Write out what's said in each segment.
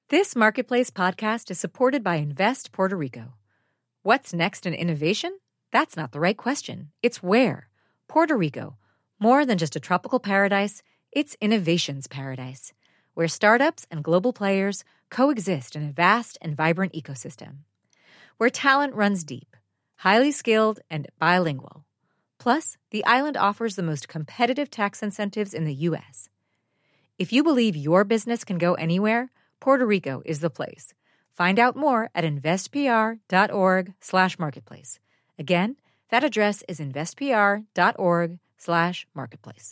This Marketplace podcast is supported by Invest Puerto Rico. What's next in innovation? That's not the right question. It's where. Puerto Rico. More than just a tropical paradise, it's innovation's paradise, where startups and global players coexist in a vast and vibrant ecosystem. Where talent runs deep, highly skilled, and bilingual. Plus, the island offers the most competitive tax incentives in the U.S. If you believe your business can go anywhere, Puerto Rico is the place. Find out more at investpr.org/marketplace. Again, that address is investpr.org/marketplace.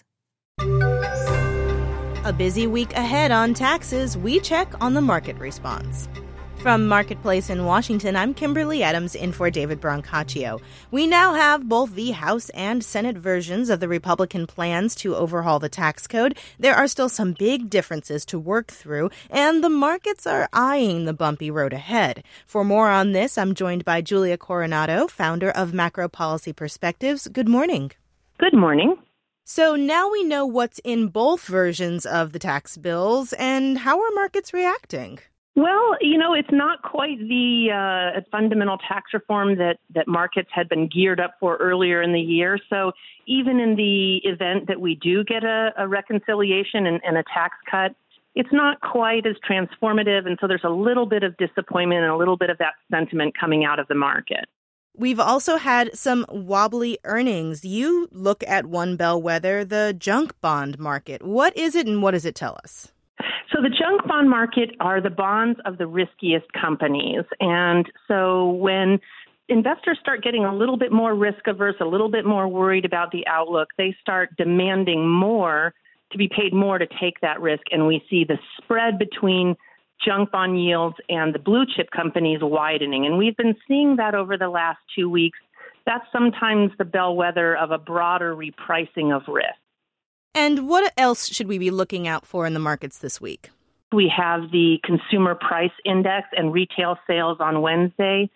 A busy week ahead on taxes. We check on the market response. From Marketplace in Washington, I'm Kimberly Adams in for David Brancaccio. We now have both the House and Senate versions of the Republican plans to overhaul the tax code. There are still some big differences to work through, and the markets are eyeing the bumpy road ahead. For more on this, I'm joined by Julia Coronado, founder of Macro Policy Perspectives. Good morning. Good morning. So now we know what's in both versions of the tax bills, and how are markets reacting? Well, it's not quite the fundamental tax reform that markets had been geared up for earlier in the year. So even in the event that we do get a reconciliation and a tax cut, it's not quite as transformative. And so there's a little bit of disappointment and a little bit of that sentiment coming out of the market. We've also had some wobbly earnings. You look at one bellwether, the junk bond market. What is it and what does it tell us? So the junk bond market are the bonds of the riskiest companies. And so when investors start getting a little bit more risk averse, a little bit more worried about the outlook, they start demanding more to be paid more to take that risk. And we see the spread between junk bond yields and the blue chip companies widening. And we've been seeing that over the last 2 weeks. That's sometimes the bellwether of a broader repricing of risk. And what else should we be looking out for in the markets this week? We have the consumer price index and retail sales on Wednesday.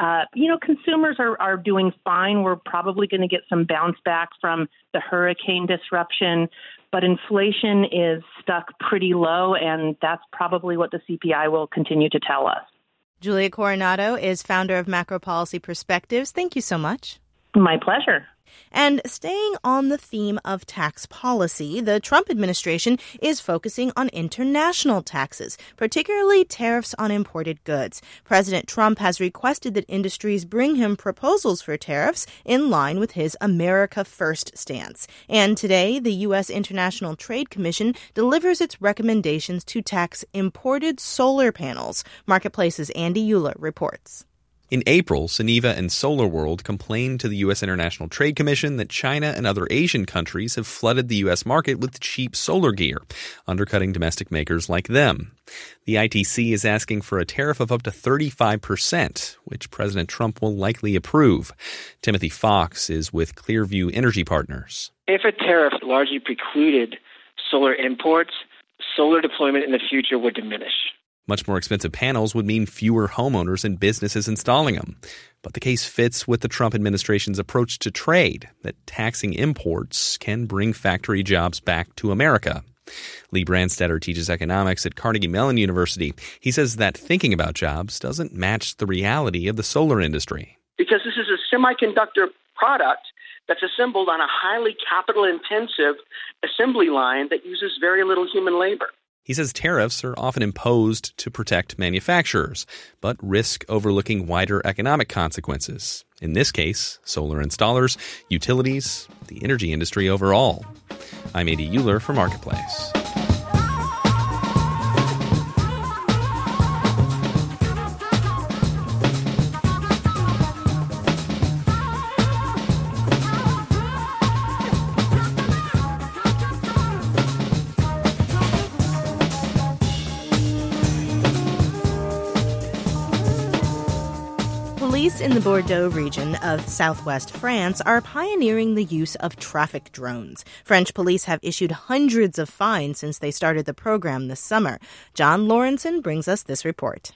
Consumers are doing fine. We're probably going to get some bounce back from the hurricane disruption, but inflation is stuck pretty low, and that's probably what the CPI will continue to tell us. Julia Coronado is founder of Macro Policy Perspectives. Thank you so much. My pleasure. And staying on the theme of tax policy, the Trump administration is focusing on international taxes, particularly tariffs on imported goods. President Trump has requested that industries bring him proposals for tariffs in line with his America First stance. And today, the U.S. International Trade Commission delivers its recommendations to tax imported solar panels. Marketplace's Andy Euler reports. In April, Suniva and SolarWorld complained to the U.S. International Trade Commission that China and other Asian countries have flooded the U.S. market with cheap solar gear, undercutting domestic makers like them. The ITC is asking for a tariff of up to 35%, which President Trump will likely approve. Timothy Fox is with Clearview Energy Partners. If a tariff largely precluded solar imports, solar deployment in the future would diminish. Much more expensive panels would mean fewer homeowners and businesses installing them. But the case fits with the Trump administration's approach to trade, that taxing imports can bring factory jobs back to America. Lee Brandstetter teaches economics at Carnegie Mellon University. He says that thinking about jobs doesn't match the reality of the solar industry. Because this is a semiconductor product that's assembled on a highly capital-intensive assembly line that uses very little human labor. He says tariffs are often imposed to protect manufacturers, but risk overlooking wider economic consequences. In this case, solar installers, utilities, the energy industry overall. I'm Andy Euler for Marketplace. Police in the Bordeaux region of southwest France are pioneering the use of traffic drones. French police have issued hundreds of fines since they started the program this summer. John Lawrenson brings us this report.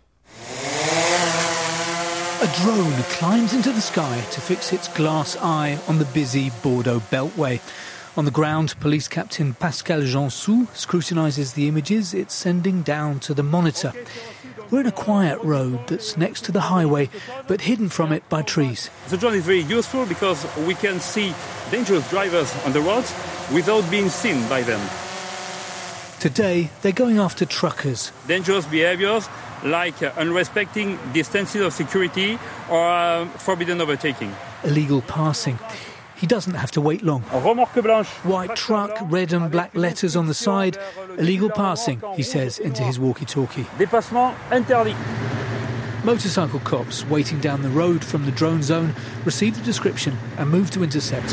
A drone climbs into the sky to fix its glass eye on the busy Bordeaux Beltway. On the ground, Police Captain Pascal Jansou scrutinises the images it's sending down to the monitor. We're in a quiet road that's next to the highway, but hidden from it by trees. The drone is very useful because we can see dangerous drivers on the roads without being seen by them. Today, they're going after truckers. Dangerous behaviors like unrespecting distances of security or forbidden overtaking. Illegal passing. He doesn't have to wait long. White truck, red and black letters on the side. Illegal passing, he says into his walkie-talkie. Dépassement interdit. Motorcycle cops waiting down the road from the drone zone receive the description and move to intercept.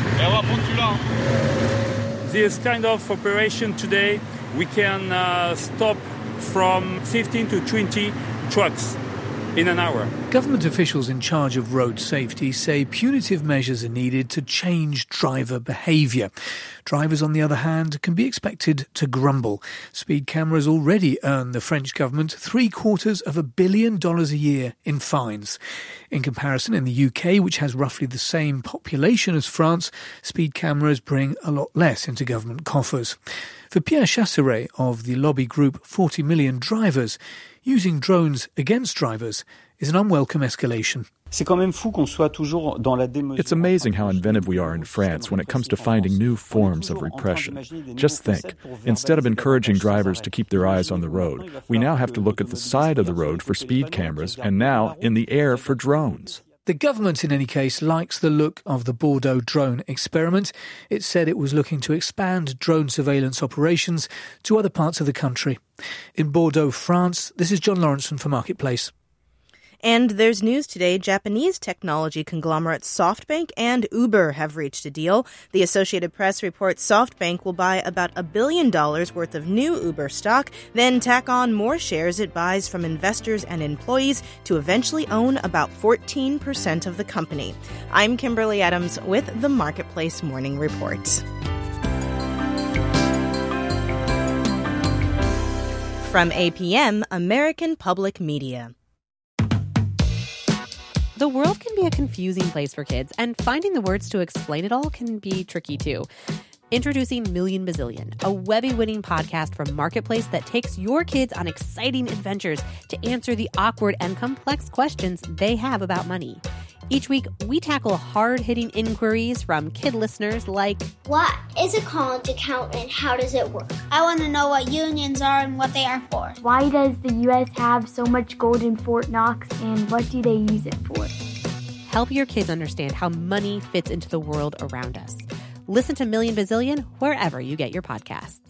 This kind of operation today, we can stop from 15 to 20 trucks in an hour. Government officials in charge of road safety say punitive measures are needed to change driver behaviour. Drivers, on the other hand, can be expected to grumble. Speed cameras already earn the French government $750 million a year in fines. In comparison, in the UK, which has roughly the same population as France, speed cameras bring a lot less into government coffers. For Pierre Chasseret of the lobby group 40 Million Drivers, using drones against drivers is an unwelcome escalation. It's amazing how inventive we are in France when it comes to finding new forms of repression. Just think, instead of encouraging drivers to keep their eyes on the road, we now have to look at the side of the road for speed cameras and now in the air for drones. The government, in any case, likes the look of the Bordeaux drone experiment. It said it was looking to expand drone surveillance operations to other parts of the country. In Bordeaux, France, this is John Lawrenson for Marketplace. And there's news today. Japanese technology conglomerates SoftBank and Uber have reached a deal. The Associated Press reports SoftBank will buy about $1 billion worth of new Uber stock, then tack on more shares it buys from investors and employees to eventually own about 14% of the company. I'm Kimberly Adams with the Marketplace Morning Report. From APM, American Public Media. The world can be a confusing place for kids, and finding the words to explain it all can be tricky too. Introducing Million Bazillion, a Webby-winning podcast from Marketplace that takes your kids on exciting adventures to answer the awkward and complex questions they have about money. Each week, we tackle hard-hitting inquiries from kid listeners like, what is a college account and how does it work? I want to know what unions are and what they are for. Why does the U.S. have so much gold in Fort Knox and what do they use it for? Help your kids understand how money fits into the world around us. Listen to Million Bazillion wherever you get your podcasts.